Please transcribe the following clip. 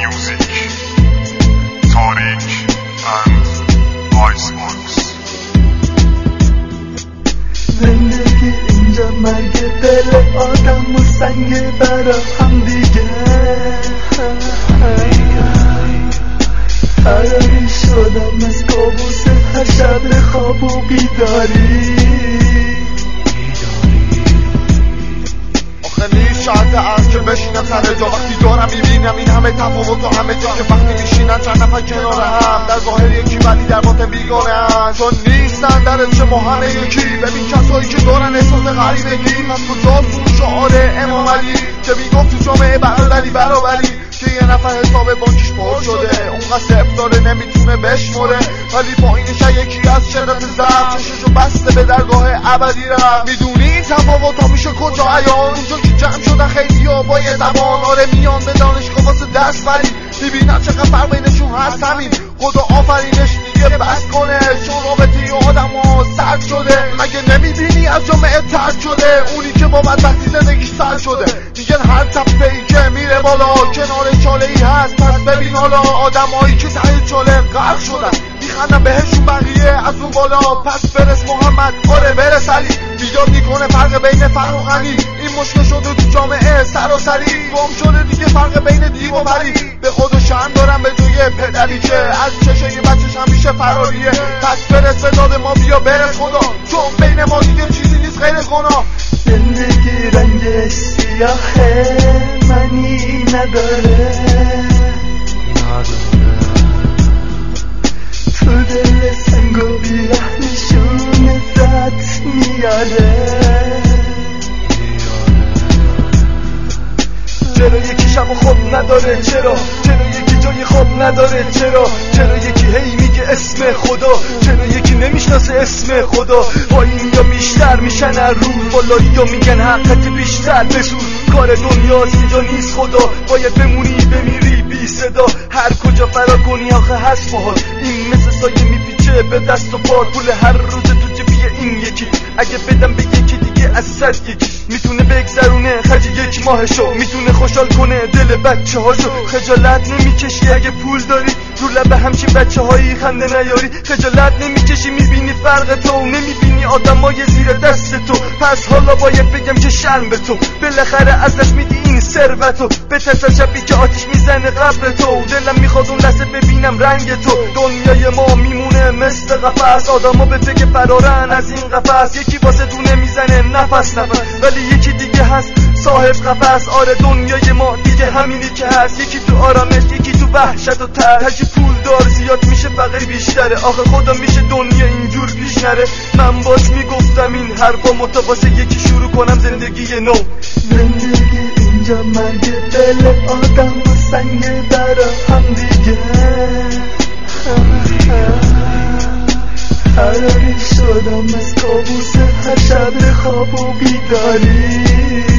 Music, Tariq and Icebox. زندگی اینجا مرگ دل آدم و سنگ برا هم دیگه فراری شدم از کابوس هر شب خواب و بیداری آخه نیست شاید از که بشینم سر جا وقتی دارم میبینم این همه تفاوت و همه جا که وقتی میشینن چند نفر کنار هم در ظاهر یکی ولی در باطن بیگانه هن چون نیستن در چه ما همه یکی ببین کسایی که دارن احساس غریبگی از کجاست اون شعار امام علی که میگفت تو جامعه برابری که یه نفر حساب بانکیش پر شده اونقدر صفر داره نمیتونه بشمره ولی با اینش یکی از شدت ضعف چششو بسته به درگاه ابدی رفت میدونی این تفاوت ها میشه کجا عیان اونجا که جمع شدن خیلی ها با یه زبان آره میان به دانشگاه واسه دست بری میبینن چقدر فرق بینشون هست همین خدا آفرینش دیگه بس کنه چون رابطه آدم ها سرد شده مگه نمیبینی از جامعه ترد شده اونی که با بدبختی زندگیش سر شده میگن هر تپه ای که میره بالا کنار چاله ای هست پس ببین حالا آدم هایی که ته چاله غرق شدن میخندن بهشون بقیه از اون بالا پس برس محمد آره برس علی بیدار میکنه فرق بین فقر و غنی این مشکل شده تو جامعه سراسری گم شده دیگه فرق بین دیو و پری به خود و شأن دارم به جوی پدری که از چشای بچه‌ش همیشه فراریه پس برس به داد ما بیا برس خدا چون بین ما دیگه چیزی نیست غیر گناه زندگی رنگ سیاهه معنی نداره تو دل سنگ و بیرحمشون زد میاره چرا یکی شب و خواب نداره چرا یکی جای خواب نداره چرا یکی هی میگه اسم خدا چرا یکی نمیشناسه اسم خدا پایینی یا بیشتر میشن هر روز بالایی یا میگن حقت بیشتر بسوز کار دنیاست اینجا نیست خدا باید بمونی بمیری بی صدا هر کجا فرار کنی آخه هست باهات این مثل سایه میپیچه به دست و پا طول هر روز تو جبیه این یکی اگه بدم به یکی دیگه از صد یکی میتونه بگذرونه خرج یک ماهشو میتونه خوشحال کنه دل بچه هاشو خجالت نمیکشی اگه پول داری رو لب همچین بچه هایی خنده نیاری خجالت نمیکشی میبینی فرق تو نمیبینی آدمای زیر دست تو پس حالا باید بگم که شرم به تو بالاخره ازش میدی این ثروتو به ترس شبی که آتیش میزنه قبر تو دلم میخواد اون لحظه ببینم رنگ تو دنیای ما میمونه مثل قفس آدما به فکر فرارن از این قفس یکی واسه دونه میزنه نفس ولی یکی دیگه هست صاحب قفس آره دنیای ما دیگه همینی که هست یکی تو آرامش یکی تو وحشت و ترس هرچی پول دار زیاد میشه فقیر بیشتره آخه خدا میشه دنیا اینجور پیش نره من باش میگفتم این حرفا متواسه یکی شروع کنم زندگی نو زندگی اینجا مرگ دل آدم و سنگ برا هم دیگه فراری شدم از کابوس هر شب خواب و بیداری